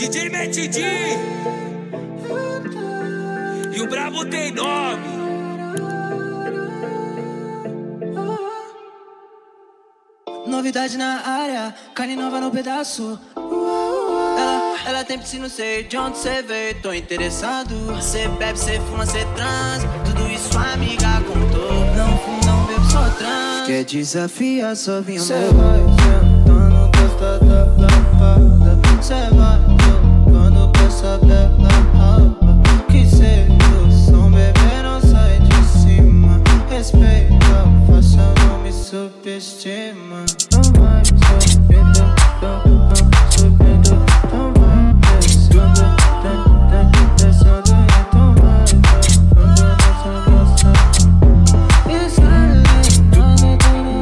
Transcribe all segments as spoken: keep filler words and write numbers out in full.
D J Metidi e o brabo tem nome. Novidade na área, carne nova no pedaço. Ela, ela tem piscina, não sei de onde cê veio, tô interessado. Cê bebe, cê fuma, cê transa, tudo isso a amiga contou. Não fumo, não bebo, só trans. Quer desafiar, só vinha cê vai sentando, gosta da lapada. Cê vai jogando com essa bela raba. Que sedução, bebê, não sai de cima. Respeita, faça, não me subestima. Não vai subindo, não vai subindo, não vai descendo, descendo, então vai jogando essa graça. Isso é nada, tudo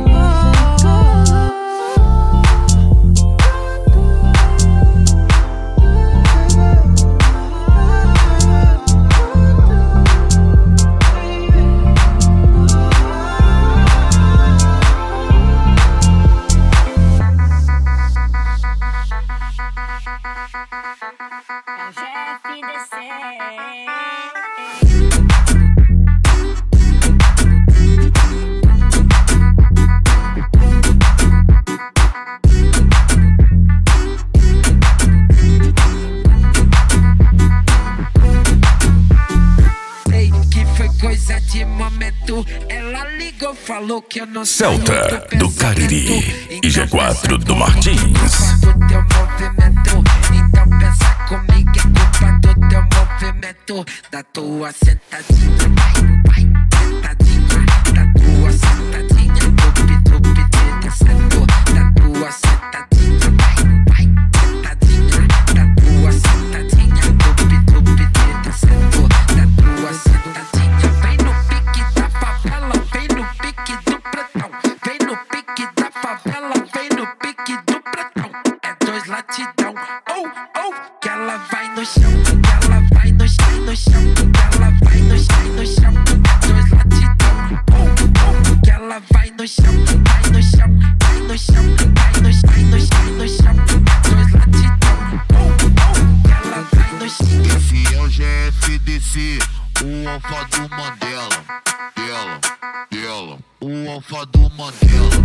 falou que eu não Celta do Cariri e G quatro do Martins. Do teu movimento, então pensa comigo, é culpa do teu movimento, da tua sentadinha, vai, vai, sentadinha, da tua sentadinha, tupi, tupi, descendo, da tua sentadinha, vai, vai, sentadinha, da tua sentadinha, tupi, tupi, descendo, da tua sentadinha, vem no pique da favela, vem no pique do pretão, vem no pique da favela, vem no pique do pretão, é dois latidão, oh, oh, que ela vai no chão, que ela vai no chão, no chão, que ela vai no chão, no chão, é dois latidão, oh, oh, que ela vai no chão, vai no chão, vai no chão, vai no chão, vai no chão, no chão, é dois latidão, oh, oh, que ela vai no chão. Esse é o G F D C, o alfa do Mandela, dela, dela, o alfa do Mandela.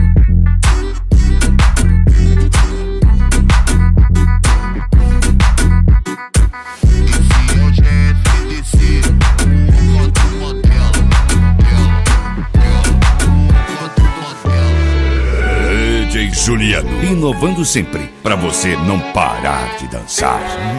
Esse é o G F D C, o alfa do Mandela, dela, dela, o alfa do Mandela. D J Juliano, inovando sempre, pra você não parar de dançar.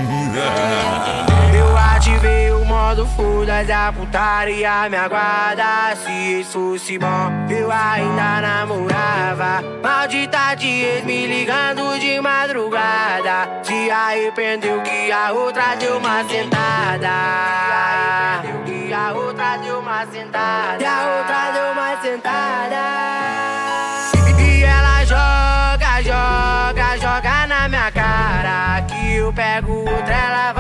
Eu ativei o modo fudas, a putaria me aguarda. Se isso fosse bom, eu ainda namorava. Maldita de ex me ligando de madrugada. Se arrependeu que a outra deu uma sentada. Que a outra deu uma sentada. E a outra deu uma sentada. E ela joga, joga, joga na minha cara. Que eu pego outra, ela